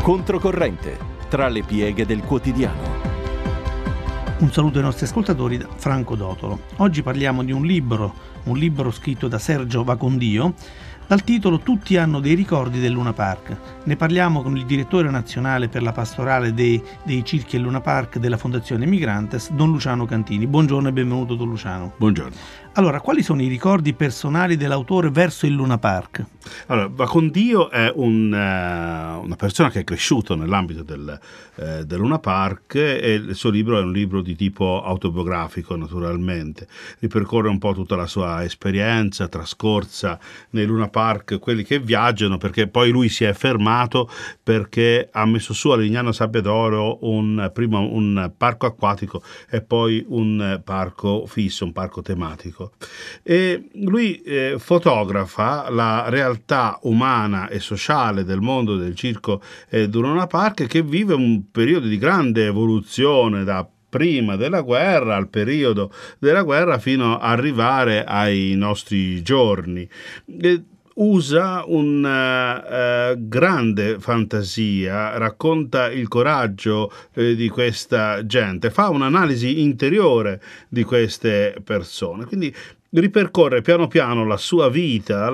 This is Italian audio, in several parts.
Controcorrente, tra le pieghe del quotidiano. Un saluto ai nostri ascoltatori da Franco Dotolo. Oggi parliamo di un libro scritto da Sergio Vacondio, dal titolo Tutti hanno dei ricordi del Luna Park. Ne parliamo con il direttore nazionale per la pastorale dei circhi e Luna Park della Fondazione Migrantes, Don Luciano Cantini. Buongiorno e benvenuto, Don Luciano. Buongiorno. Allora, quali sono i ricordi personali dell'autore verso il Luna Park? Allora, Vacondio è una persona che è cresciuto nell'ambito del Luna Park, e il suo libro è un libro di tipo autobiografico, naturalmente. Ripercorre un po' tutta la sua esperienza trascorsa nei Luna Park, quelli che viaggiano, perché poi lui si è fermato perché ha messo su a Lignano Sabbiadoro prima un parco acquatico e poi un parco fisso, un parco tematico. E lui fotografa la realtà umana e sociale del mondo del circo e del Luna Park, che vive un periodo di grande evoluzione da prima della guerra al periodo della guerra fino ad arrivare ai nostri giorni. Usa una grande fantasia, racconta il coraggio di questa gente, fa un'analisi interiore di queste persone, quindi ripercorre piano piano la sua vita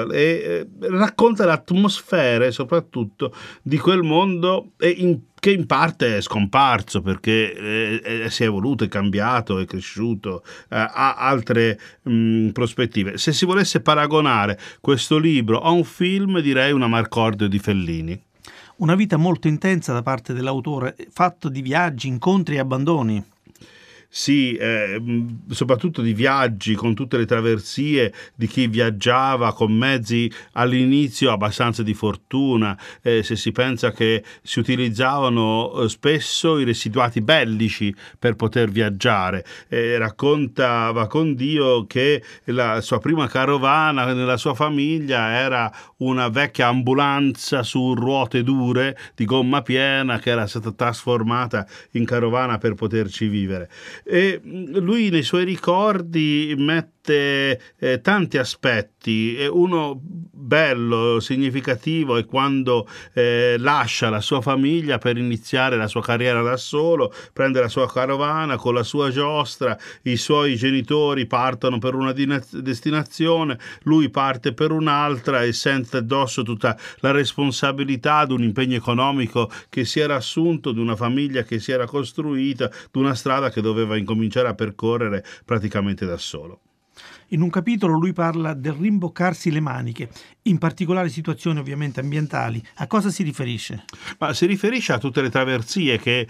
e racconta le atmosfere soprattutto di quel mondo che in parte è scomparso perché si è evoluto, è cambiato, è cresciuto, ha altre prospettive. Se si volesse paragonare questo libro a un film, direi una Marcordio di Fellini. Una vita molto intensa da parte dell'autore, fatto di viaggi, incontri e abbandoni. Sì, soprattutto di viaggi, con tutte le traversie di chi viaggiava con mezzi all'inizio abbastanza di fortuna, se si pensa che si utilizzavano spesso i residuati bellici per poter viaggiare. Racconta Vacondio che la sua prima carovana nella sua famiglia era una vecchia ambulanza su ruote dure di gomma piena che era stata trasformata in carovana per poterci vivere. E lui nei suoi ricordi mette tanti aspetti. Uno bello, significativo, è quando lascia la sua famiglia per iniziare la sua carriera da solo, prende la sua carovana con la sua giostra, i suoi genitori partono per una destinazione, lui parte per un'altra e sente addosso tutta la responsabilità di un impegno economico che si era assunto, di una famiglia che si era costruita, di una strada che doveva incominciare a percorrere praticamente da solo. In un capitolo lui parla del rimboccarsi le maniche, in particolari situazioni ovviamente ambientali. A cosa si riferisce? Ma si riferisce a tutte le traversie che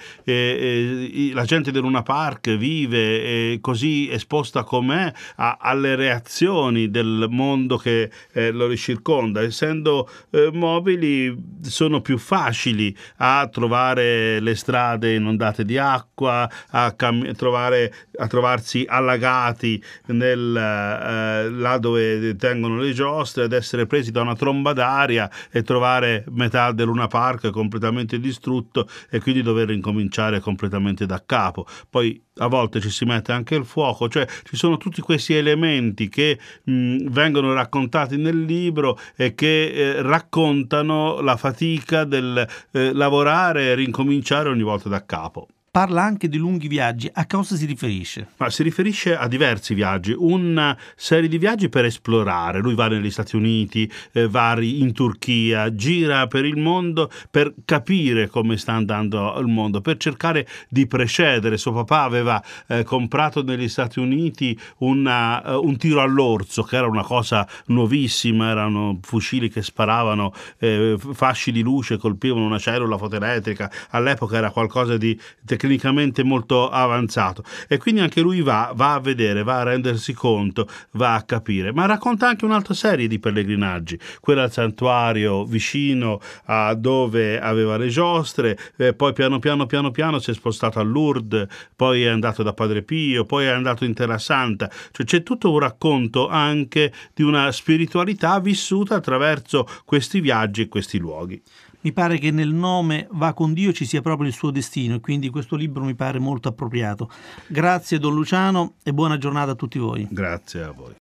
la gente del Luna Park vive, così esposta com'è alle reazioni del mondo che lo circonda. Essendo mobili, sono più facili a trovare le strade inondate di acqua, a trovarsi allagati là dove tengono le giostre, ad essere presi da una tromba d'aria e trovare metà del Luna Park completamente distrutto e quindi dover ricominciare completamente da capo. Poi a volte ci si mette anche il fuoco, cioè ci sono tutti questi elementi che vengono raccontati nel libro e che raccontano la fatica del lavorare e ricominciare ogni volta da capo. Parla anche di lunghi viaggi. A cosa si riferisce? Ma si riferisce a diversi viaggi, una serie di viaggi per esplorare. Lui va negli Stati Uniti, va in Turchia, gira per il mondo per capire come sta andando il mondo, per cercare di precedere. Suo papà aveva comprato negli Stati Uniti un tiro all'orso, che era una cosa nuovissima, erano fucili che sparavano fasci di luce, colpivano una cellula fotoelettrica. All'epoca era qualcosa di tecnicamente molto avanzato, e quindi anche lui va a vedere, va a rendersi conto, va a capire. Ma racconta anche un'altra serie di pellegrinaggi, quella al santuario vicino a dove aveva le giostre, poi piano piano si è spostato a Lourdes, poi è andato da Padre Pio, poi è andato in Terra Santa. Cioè c'è tutto un racconto anche di una spiritualità vissuta attraverso questi viaggi e questi luoghi. Mi pare che nel nome Vacondio ci sia proprio il suo destino, e quindi questo libro mi pare molto appropriato. Grazie Don Luciano e buona giornata a tutti voi. Grazie a voi.